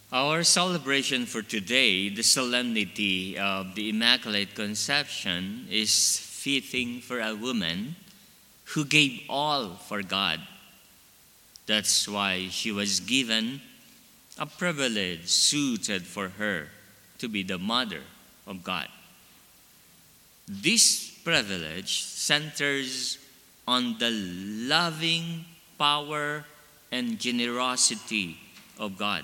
Our celebration for today, the solemnity of the Immaculate Conception, is fitting for a woman who gave all for God. That's why she was given a privilege suited for her to be the mother of God. This privilege centers on the loving power and generosity of God.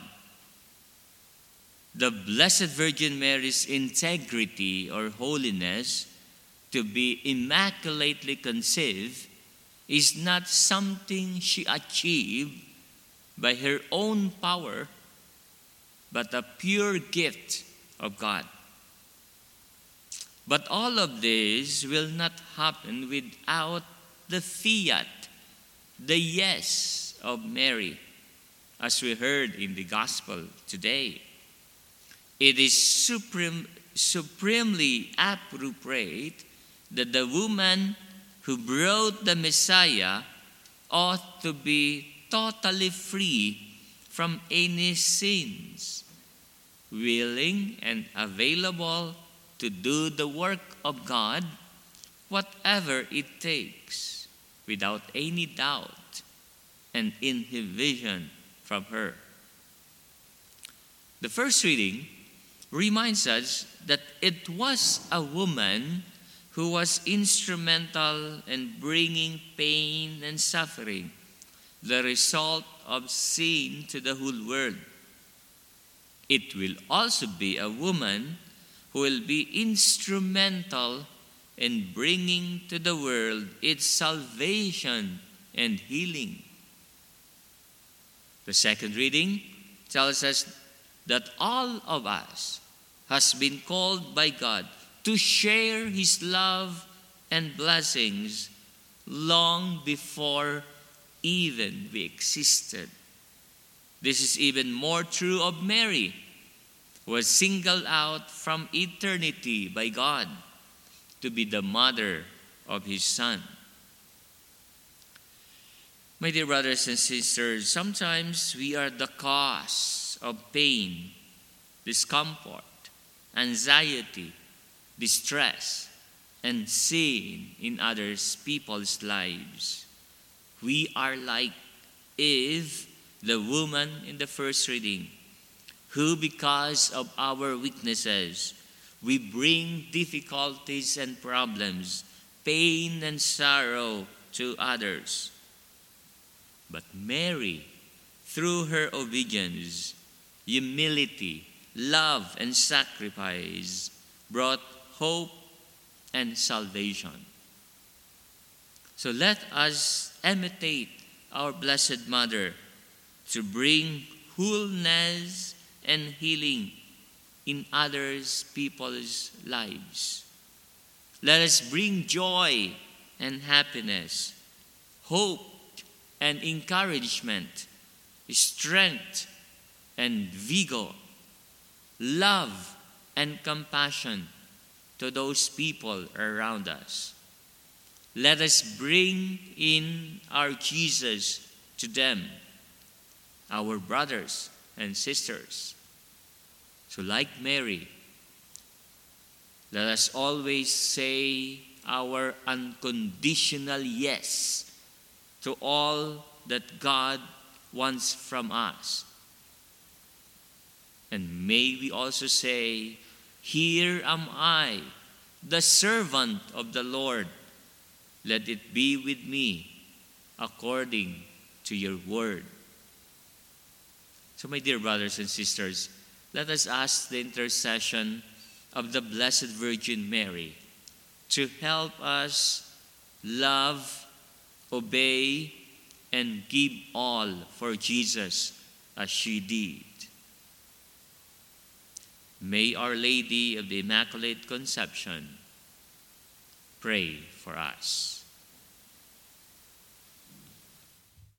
The Blessed Virgin Mary's integrity or holiness, to be immaculately conceived, is not something she achieved by her own power, but a pure gift of God. But all of this will not happen without the fiat, the yes of Mary, as we heard in the Gospel today. It is supremely appropriate that the woman who brought the Messiah ought to be totally free from any sins, willing and available to do the work of God, whatever it takes, without any doubt and inhibition from her. The first reading reminds us that it was a woman who was instrumental in bringing pain and suffering, the result of sin, to the whole world. It will also be a woman who will be instrumental in bringing to the world its salvation and healing. The second reading tells us that all of us has been called by God to share His love and blessings long before even we existed. This is even more true of Mary, who was singled out from eternity by God to be the mother of His Son. My dear brothers and sisters, sometimes we are the cause of pain, discomfort, anxiety, distress, and sin in other people's lives. We are like Eve, the woman in the first reading, who, because of our weaknesses, we bring difficulties and problems, pain and sorrow to others. But Mary, through her obedience, humility, love, and sacrifice, brought hope and salvation. So let us imitate our Blessed Mother to bring wholeness and healing in others people's lives. Let us bring joy and happiness, hope and encouragement, strength and vigor, love and compassion to those people around us. Let us bring in our Jesus to them, our brothers and sisters. So like Mary, let us always say our unconditional yes to all that God wants from us. And may we also say, "Here am I, the servant of the Lord. Let it be with me according to your word." So my dear brothers and sisters, let us ask the intercession of the Blessed Virgin Mary to help us love, obey, and give all for Jesus as she did. May Our Lady of the Immaculate Conception pray for us.